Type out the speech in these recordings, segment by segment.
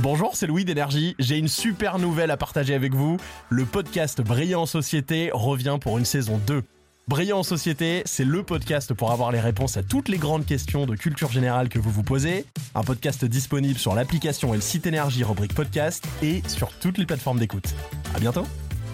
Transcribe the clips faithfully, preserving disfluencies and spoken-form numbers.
Bonjour, c'est Louis d'Énergie. J'ai une super nouvelle à partager avec vous. Le podcast Brillant en Société revient pour une saison deux. Brillant en Société, c'est le podcast pour avoir les réponses à toutes les grandes questions de culture générale que vous vous posez. Un podcast disponible sur l'application et le site Énergie rubrique podcast et sur toutes les plateformes d'écoute. À bientôt.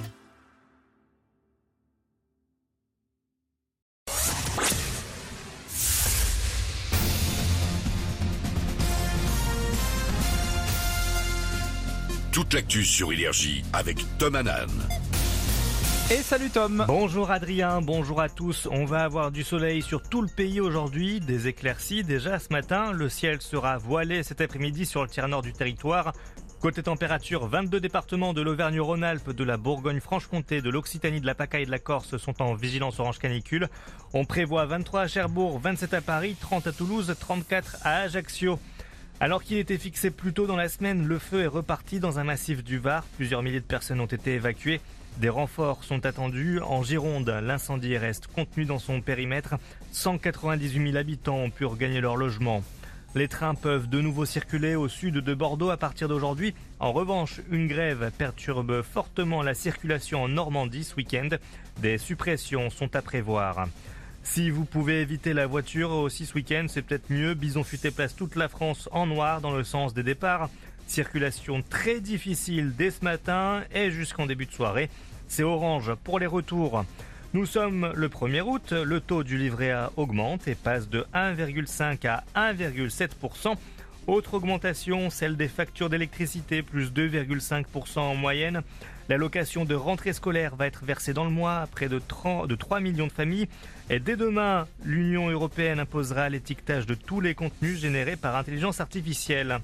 Toute l'actu sur Énergie avec Tom Hanan. Et salut Tom. Bonjour Adrien, bonjour à tous. On va avoir du soleil sur tout le pays aujourd'hui, des éclaircies déjà ce matin. Le ciel sera voilé cet après-midi sur le tiers nord du territoire. Côté température, vingt-deux départements de l'Auvergne-Rhône-Alpes, de la Bourgogne-Franche-Comté, de l'Occitanie, de la PACA et de la Corse sont en vigilance orange canicule. On prévoit vingt-trois à Cherbourg, vingt-sept à Paris, trente à Toulouse, trente-quatre à Ajaccio. Alors qu'il était fixé plus tôt dans la semaine, le feu est reparti dans un massif du Var. Plusieurs milliers de personnes ont été évacuées. Des renforts sont attendus. En Gironde, l'incendie reste contenu dans son périmètre. cent quatre-vingt-dix-huit mille habitants ont pu regagner leur logement. Les trains peuvent de nouveau circuler au sud de Bordeaux à partir d'aujourd'hui. En revanche, une grève perturbe fortement la circulation en Normandie ce week-end. Des suppressions sont à prévoir. Si vous pouvez éviter la voiture aussi ce week-end, c'est peut-être mieux. Bison futé place toute la France en noir dans le sens des départs. Circulation très difficile dès ce matin et jusqu'en début de soirée. C'est orange pour les retours. Nous sommes le premier août, le taux du livret A augmente et passe de un virgule cinq à un virgule sept pour cent. Autre augmentation, celle des factures d'électricité, plus deux virgule cinq pour cent en moyenne. L'allocation de rentrée scolaire va être versée dans le mois à près de trois millions de familles. Et dès demain, l'Union européenne imposera l'étiquetage de tous les contenus générés par intelligence artificielle.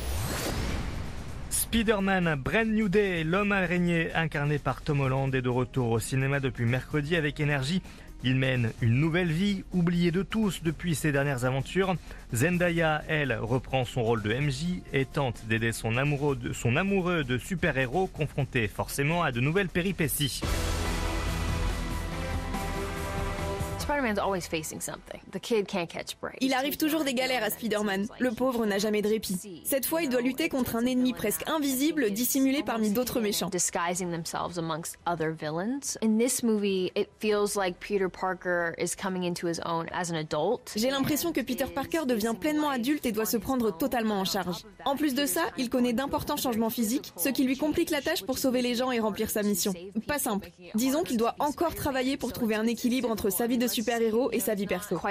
Spider-Man Brand New Day, l'homme araignée incarné par Tom Holland est de retour au cinéma depuis mercredi avec Énergie. Il mène une nouvelle vie, oubliée de tous depuis ses dernières aventures. Zendaya, elle, reprend son rôle de M J et tente d'aider son amoureux de, son amoureux de super-héros confronté forcément à de nouvelles péripéties. Il arrive toujours des galères à Spider-Man. Le pauvre n'a jamais de répit. Cette fois, il doit lutter contre un ennemi presque invisible, dissimulé parmi d'autres méchants. J'ai l'impression que Peter Parker devient pleinement adulte et doit se prendre totalement en charge. En plus de ça, il connaît d'importants changements physiques, ce qui lui complique la tâche pour sauver les gens et remplir sa mission. Pas simple. Disons qu'il doit encore travailler pour trouver un équilibre entre sa vie de super-héros et sa vie perso.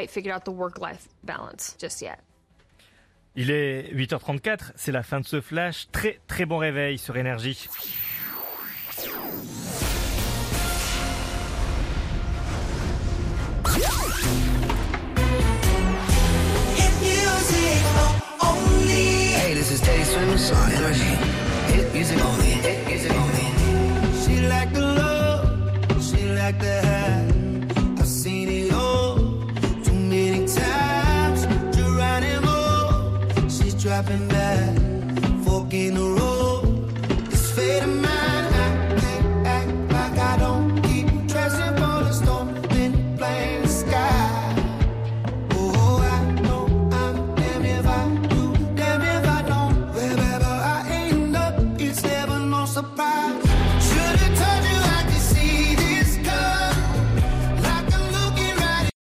Il est huit heures trente-quatre, c'est la fin de ce flash. Très très bon réveil sur Énergie. Hey, this is Teddy Swims on Energy. Hit music only. Hit music only. She like the love, she like the high. I've seen it all too many times. Geronimo, she's dropping back, fork in the road.